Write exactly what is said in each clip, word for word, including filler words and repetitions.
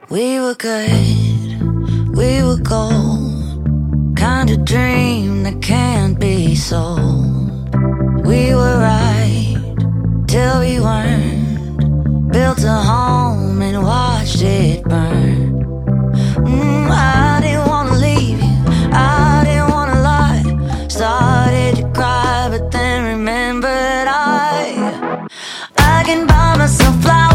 We were good, we were gold, kind of dream that can't be sold. We were right till we weren't, built a home and watched it burn. mm, I didn't wanna leave you, I didn't wanna lie. Started to cry but then remembered I I can buy myself flowers,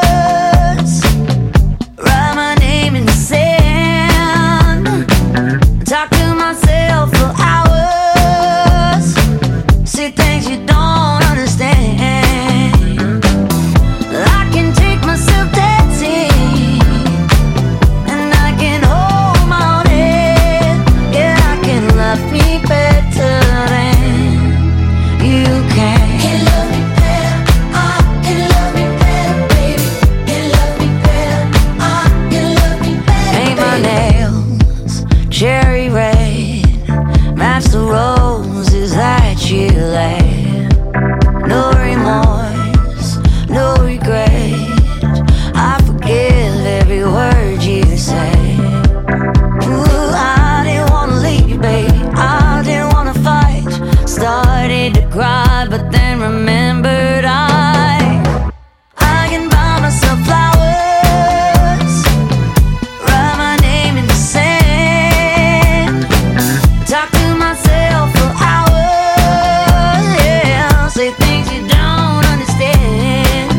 talk to myself for hours, see things you don't understand. I can take myself dancing, and I can hold my own head. Yeah, I can love me better than you can. Can love me better, I can love me better, baby. Can love me better, I can love me better. Paint my nails cherry red, match the roses that you laid. No remorse, no regret, I forgive every word you say. Ooh, I didn't wanna leave, babe, I didn't wanna fight. Started to cry but then remembered I I can buy myself flowers, write my name in the sand, talk to myself for hours, yeah, say things you don't understand.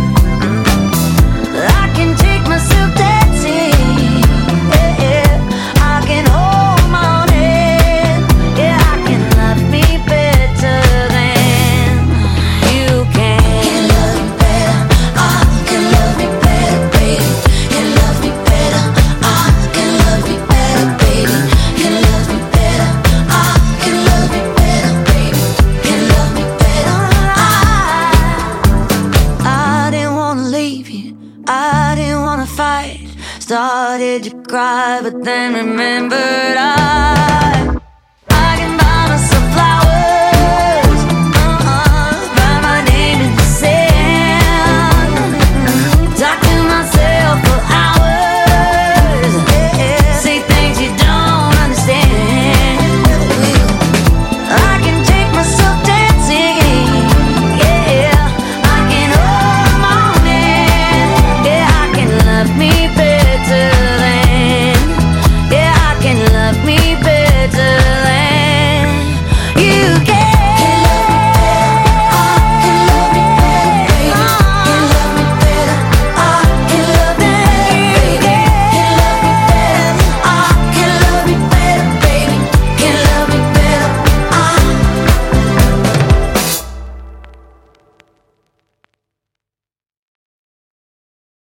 I can take myself dancing, yeah, yeah. I can hold my own head, yeah, I can love me better than you can. Can love me better, I can love me better, baby. Can love me better, I can love me better, baby. Can love me better, I can love me better, baby. Can love me better, I I didn't wanna leave you, I didn't wanna fight. Started to cry but then remembered I